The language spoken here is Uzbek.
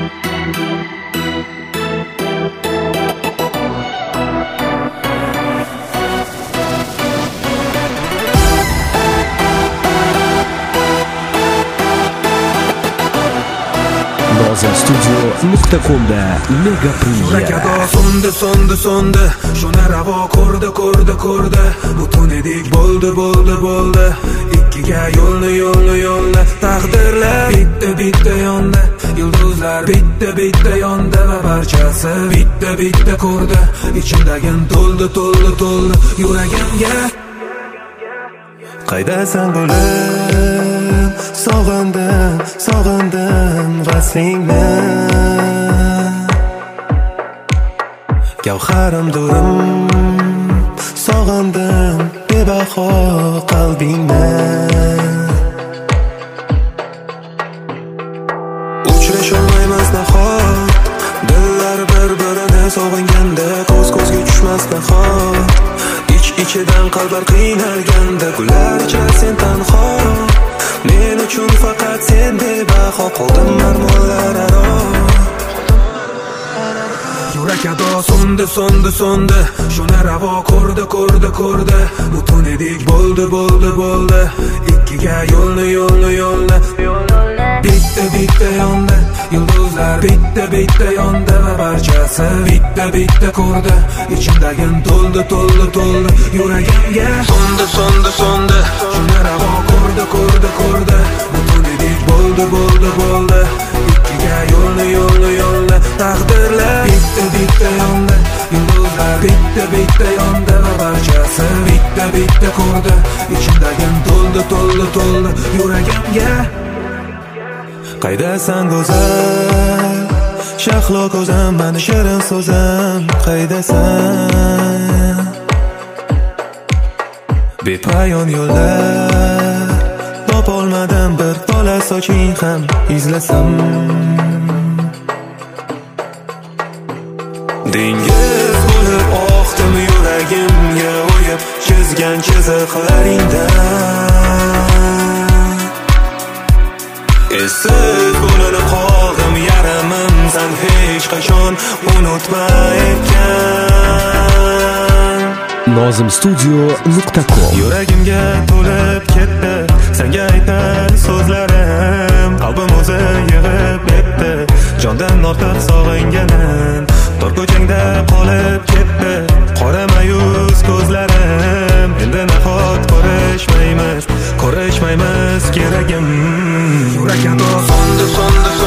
Nozimstudio.com'da mega premyera. So'ndi shuni ravo ko'rdi butun edik bo'ldi ikkiga yo'lni taqdirlar bitta yonda yulduzlar bitta yonda va barchasi bitta ko'rdi ichimdagin to'ldi yuragimga qaydasan g'ulim sog'indim vaslingni gavharim durim sog'indim bebaho qalbingni uchrasholmaymiz nahot dillar bir-birini sog'inganda ko'zga tushmas nahot ichidan qalblar qiynalganda gullar ichra sen tanho men uchun faqat sen bebaho qoldim marmonlar aro yurak ado so'ndi shuni ravo ko'rdi butun edik bo'ldi ikkiga yo'lni bitta yonda yulduzlar bitta yonda va barchasi bitta ko'rdi ichimdagin to'ldi yuragimga so'ndi shuni ravo ko'rdi butun edik bo'ldi ikkiga yo'lni taqdirlar bitta yonda yulduzlar bitta yonda va barchasi bitta ko'rdi ichimdagin to'ldi yuragimga qaydasan go'zal shahlo ko'zim mani shirin so'zim qaydasan bepayon yo'llar topolmadim bir tola soching ham izlasam dengiz bo'lib oqdim yuragimga o'yib chizgan chiziqlaringdan esiz bo'linib qoldim yarimim san hech qachon unutmayotgan Nozimstudio.com yuragimga to'lib ketdi senga aytgan so'zlarim qalbim o'zi yig'ib netdi jondan ortiq sog'inganim tor ko'changda qolib ketdi qora mayus ko'zlarim endi nahot ko'rishmaymiz keragim yurak ado so'ndi